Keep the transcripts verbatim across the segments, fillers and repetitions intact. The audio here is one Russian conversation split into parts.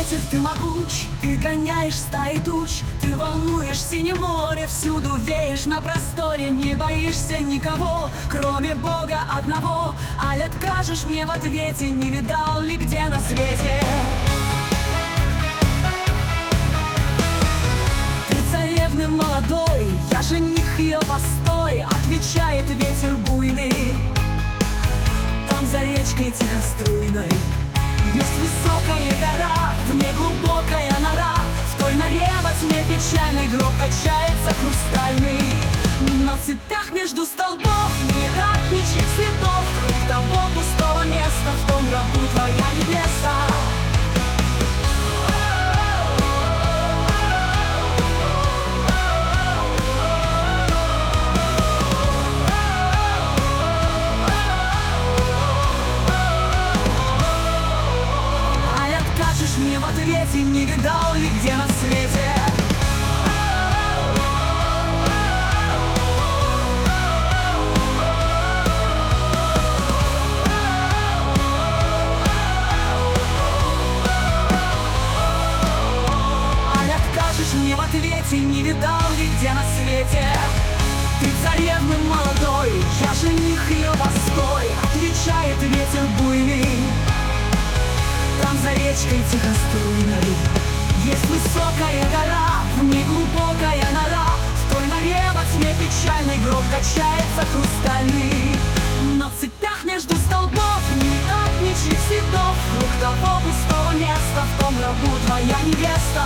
ветер, ты могуч, ты гоняешь стаи туч, ты волнуешь синее море, всюду веешь на просторе, не боишься никого, кроме Бога одного. Аль откажешь мне в ответе, не видал ли где на свете? Ты царевны молодой, я жених ее постой, отвечает ветер буйный. Там за речкой тихоструйной есть высокая гора, в ней глубокая нора, в той норе во тьме печальный гроб качается хрустальный. На цепях между столбов ни ратничьих цветов, круг того пустого места, в том гробу твоя невеста. Мне в ответе, не видал ли где на свете? Аль откажешь мне в ответе, не видал ли где на свете? Ты царевны молодой, я жених ее постой, отвечает ветер буйный. Там за речкой тихоструйной есть высокая гора, в ней глубокая нора, в той норе во тьме печальный гроб качается хрустальный. На цепях между столбов ни ратничьих цветов, круг того пустого места, в том гробу твоя невеста.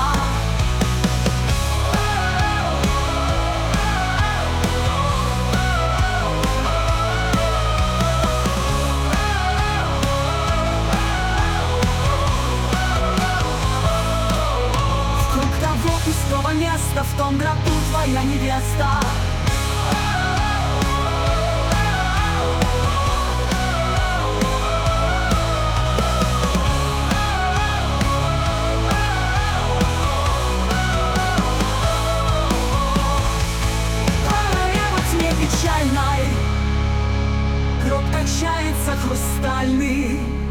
Пустого места, в том гробу твоя невеста. Во тьме печальной гроб качается хрустальный.